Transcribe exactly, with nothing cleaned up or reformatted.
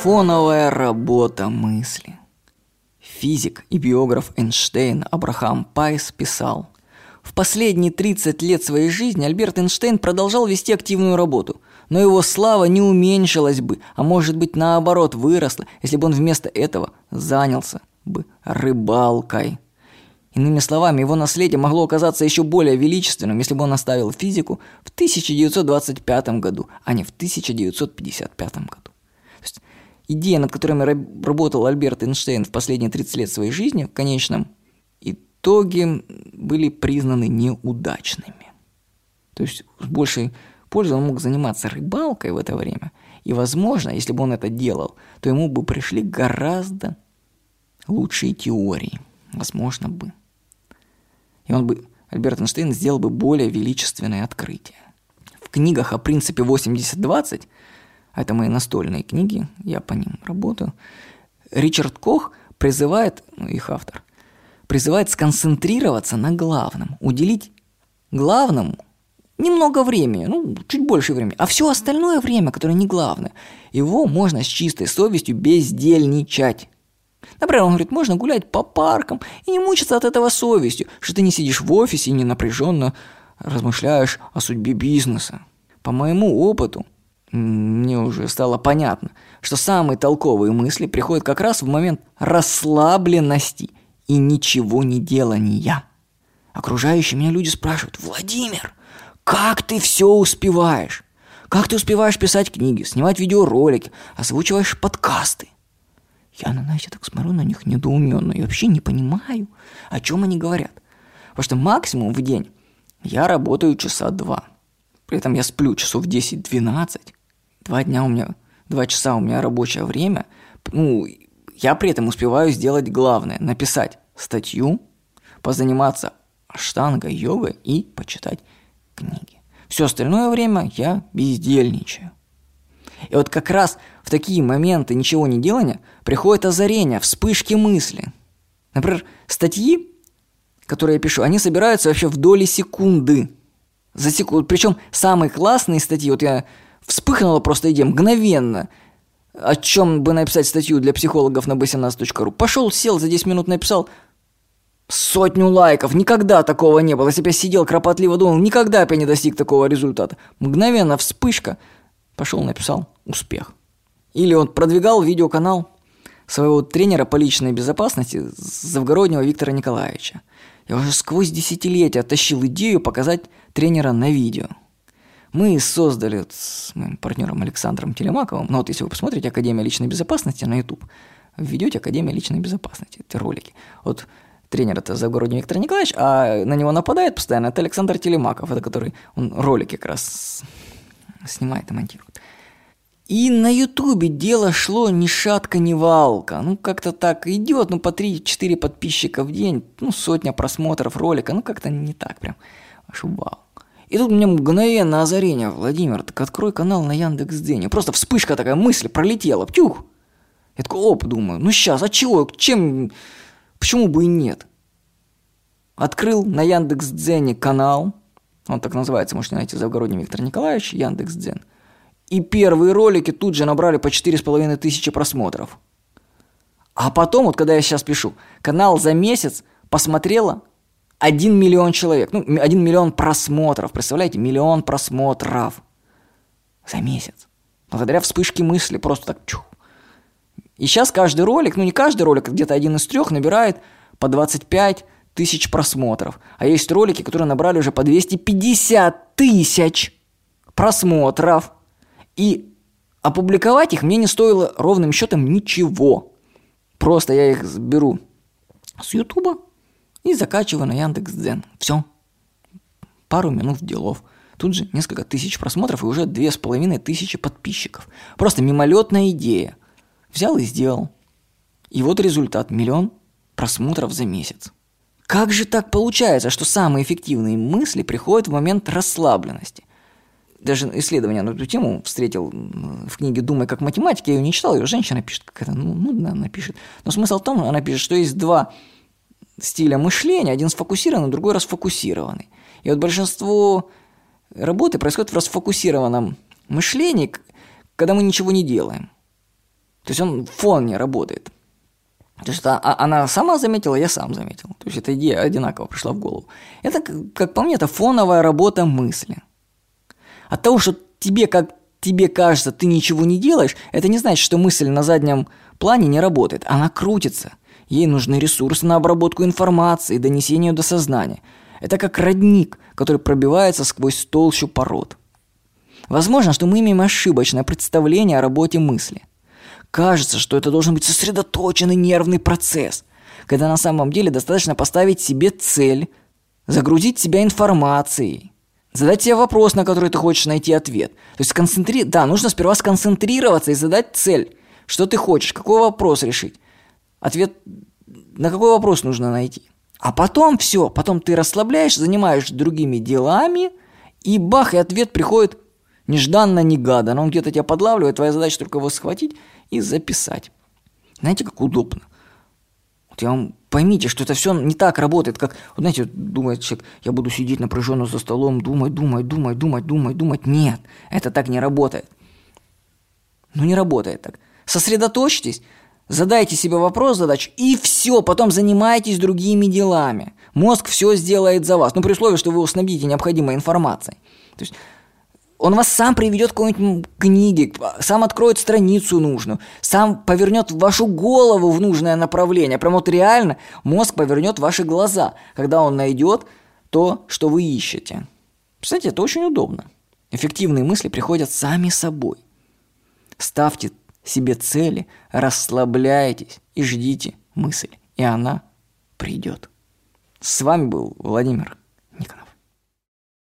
Марафоновая работа мысли. Физик и биограф Эйнштейна Абрахам Пайс писал: в последние тридцать лет своей жизни Альберт Эйнштейн продолжал вести активную работу, но его слава не уменьшилась бы, а может быть наоборот выросла, если бы он вместо этого занялся бы рыбалкой. Иными словами, его наследие могло оказаться еще более величественным, если бы он оставил физику в тысяча девятьсот двадцать пятом году, а не в тысяча девятьсот пятьдесят пятом году. То есть идеи, над которыми работал Альберт Эйнштейн в последние тридцать лет своей жизни, в конечном итоге были признаны неудачными. То есть с большей пользой он мог заниматься рыбалкой в это время. И, возможно, если бы он это делал, то ему бы пришли гораздо лучшие теории. Возможно бы. И он бы, Альберт Эйнштейн, сделал бы более величественные открытия. В книгах о принципе восемьдесят двадцать, а это мои настольные книги, я по ним работаю, Ричард Кох призывает, ну, их автор, призывает сконцентрироваться на главном, уделить главному немного времени, ну, чуть больше времени, а все остальное время, которое не главное, его можно с чистой совестью бездельничать. Например, он говорит, можно гулять по паркам и не мучиться от этого совестью, что ты не сидишь в офисе и не напряженно размышляешь о судьбе бизнеса. По моему опыту, мне уже стало понятно, что самые толковые мысли приходят как раз в момент расслабленности и ничего не делания. Окружающие меня люди спрашивают: Владимир, как ты все успеваешь? Как ты успеваешь писать книги, снимать видеоролики, озвучиваешь подкасты? Я, знаете, так смотрю на них недоуменно и вообще не понимаю, о чем они говорят. Потому что максимум в день я работаю часа два. При этом я сплю часов десять-двенадцать. Два дня у меня, два часа у меня рабочее время. Ну, я при этом успеваю сделать главное: написать статью, позаниматься аштангой, йогой и почитать книги. Все остальное время я бездельничаю. И вот как раз в такие моменты ничего не делания приходит озарение, вспышки мысли. Например, статьи, которые я пишу, они собираются вообще в доли секунды. За секунду. Причем самые классные статьи, вот я вспыхнула просто идея мгновенно, о чем бы написать статью для психологов на би семнадцать точка ру. Пошел, сел, за десять минут написал сотню лайков. Никогда такого не было. Если бы я сидел кропотливо думал, никогда бы я не достиг такого результата. Мгновенно вспышка. Пошел, написал успех. Или он продвигал видеоканал своего тренера по личной безопасности Завгороднего Виктора Николаевича. Я уже сквозь десятилетия тащил идею показать тренера на видео. Мы создали вот с моим партнером Александром Телемаковым, ну вот если вы посмотрите Академия личной безопасности на YouTube, введете Академия личной безопасности, это ролики. Вот тренер это Завгородний Виктор Николаевич, а на него нападает постоянно, это Александр Телемаков, это который, он ролики как раз снимает и монтирует. И на Ютубе дело шло ни шатка, ни валка. Ну, как-то так идет, ну, по три-четыре подписчика в день, ну, сотня просмотров ролика, ну, как-то не так прям. Аж вау. И тут у меня мгновенно озарение: Владимир, так открой канал на Яндекс.Дзене. Просто вспышка такая, мысль пролетела, птюх. Я такой, оп, думаю, ну, сейчас, а чего, чем, почему бы и нет? Открыл на Яндекс.Дзене канал, он так называется, можете найти, Завгородний Виктор Николаевич, Яндекс.Дзен. И первые ролики тут же набрали по четыре с половиной тысячи просмотров. А потом, вот когда я сейчас пишу, канал за месяц посмотрело один миллион человек. Ну, один миллион просмотров. Представляете? Миллион просмотров. За месяц. Благодаря вспышке мысли. Просто так чух. И сейчас каждый ролик, ну не каждый ролик, где-то один из трех набирает по двадцать пять тысяч просмотров. А есть ролики, которые набрали уже по двести пятьдесят тысяч просмотров. И опубликовать их мне не стоило ровным счетом ничего. Просто я их беру с Ютуба и закачиваю на Яндекс.Дзен. Все. Пару минут делов. Тут же несколько тысяч просмотров и уже две с половиной тысячи подписчиков. Просто мимолетная идея. Взял и сделал. И вот результат. Миллион просмотров за месяц. Как же так получается, что самые эффективные мысли приходят в момент расслабленности? Даже исследование на эту тему встретил в книге «Думай как математик». Я ее не читал, ее женщина пишет, какая-то, ну, нудно она пишет. Но смысл в том, она пишет, что есть два стиля мышления, один сфокусированный, другой расфокусированный. И вот большинство работы происходит в расфокусированном мышлении, когда мы ничего не делаем. То есть он фон не работает. То есть это, она сама заметила, я сам заметил. То есть эта идея одинаково пришла в голову. Это, как по мне, это фоновая работа мысли. От того, что тебе, как тебе кажется, ты ничего не делаешь, это не значит, что мысль на заднем плане не работает. Она крутится. Ей нужны ресурсы на обработку информации, донесение ее до сознания. Это как родник, который пробивается сквозь толщу пород. Возможно, что мы имеем ошибочное представление о работе мысли. Кажется, что это должен быть сосредоточенный нервный процесс, когда на самом деле достаточно поставить себе цель, загрузить себя информацией, задать себе вопрос, на который ты хочешь найти ответ. То есть сконцентри... да, нужно сперва сконцентрироваться и задать цель. Что ты хочешь, какой вопрос решить? Ответ на какой вопрос нужно найти? А потом все, потом ты расслабляешь, занимаешься другими делами, и бах, и ответ приходит нежданно-негаданно. Он где-то тебя подлавливает, твоя задача только его схватить и записать. Знаете, как удобно? Вот я вам поймите, что это все не так работает, как, вот знаете, думает человек, я буду сидеть напряженно за столом, думать, думать, думать, думать, думать, думать. Нет, это так не работает. Ну, не работает так. Сосредоточьтесь, задайте себе вопрос, задачу, и все, потом занимайтесь другими делами. Мозг все сделает за вас, ну, при условии, что вы его снабдите необходимой информацией. То есть он вас сам приведет к какой-нибудь книге, сам откроет страницу нужную, сам повернет вашу голову в нужное направление. Прям вот реально мозг повернет ваши глаза, когда он найдет то, что вы ищете. Кстати, это очень удобно. Эффективные мысли приходят сами собой. Ставьте себе цели, расслабляйтесь и ждите мысль, и она придет. С вами был Владимир Никонов.